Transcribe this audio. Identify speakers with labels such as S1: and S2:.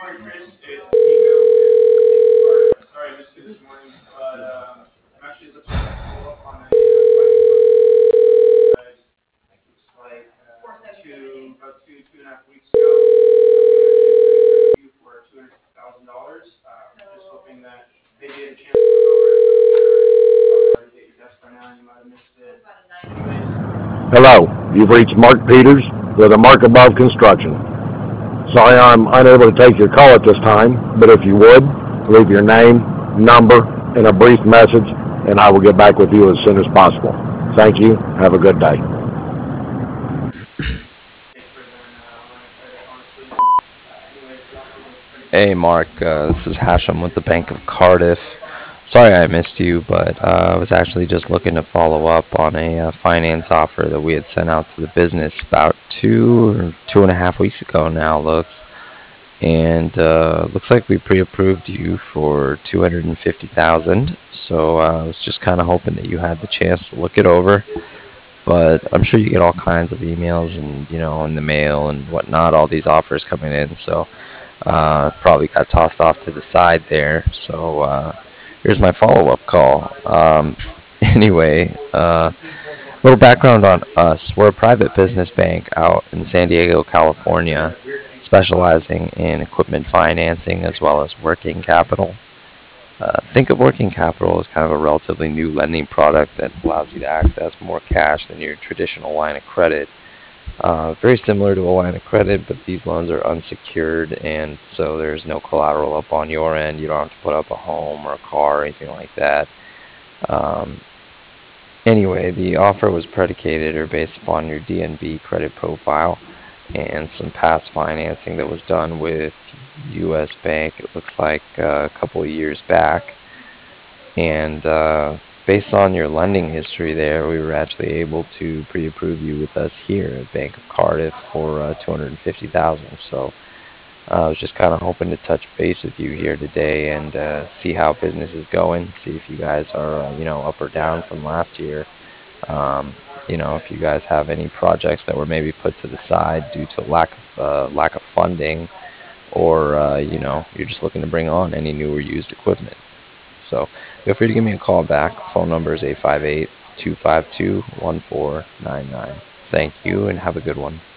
S1: Hello, you've reached Mark Peters with a Mark Above Construction. Sorry I'm unable to take your call at this time, but if you would, leave your name, number, and a brief message, and I will get back with you as soon as possible. Thank you. Have a good day.
S2: Hey Mark, this is Hashem with the Bank of Cardiff. Sorry I missed you, but I was actually just looking to follow up on a finance offer that we had sent out to the business about 2 or 2.5 weeks ago now, looks. And looks like we pre-approved you for 250,000. So I was just kind of hoping that you had the chance to look it over. But I'm sure you get all kinds of emails and in the mail and whatnot, all these offers coming in. So probably got tossed off to the side there. So here's my follow-up call. Anyway, little background on us. We're a private business bank out in San Diego, California, specializing in equipment financing as well as working capital. Think of working capital as kind of a relatively new lending product that allows you to access more cash than your traditional line of credit. Very similar to a line of credit, but these loans are unsecured, and so there's no collateral up on your end. You don't have to put up a home or a car or anything like that. Um, anyway, the offer was predicated or based upon your DNB credit profile and some past financing that was done with U.S. Bank. It looks like a couple of years back. And based on your lending history there, we were actually able to pre-approve you with us here at Bank of Cardiff for 250,000. So I was just kind of hoping to touch base with you here today and see how business is going, see if you guys are up or down from last year. Um, if you guys have any projects that were maybe put to the side due to lack of funding, or you're just looking to bring on any new or used equipment. So feel free to give me a call back. Phone number is 858-252-1499. Thank you and have a good one.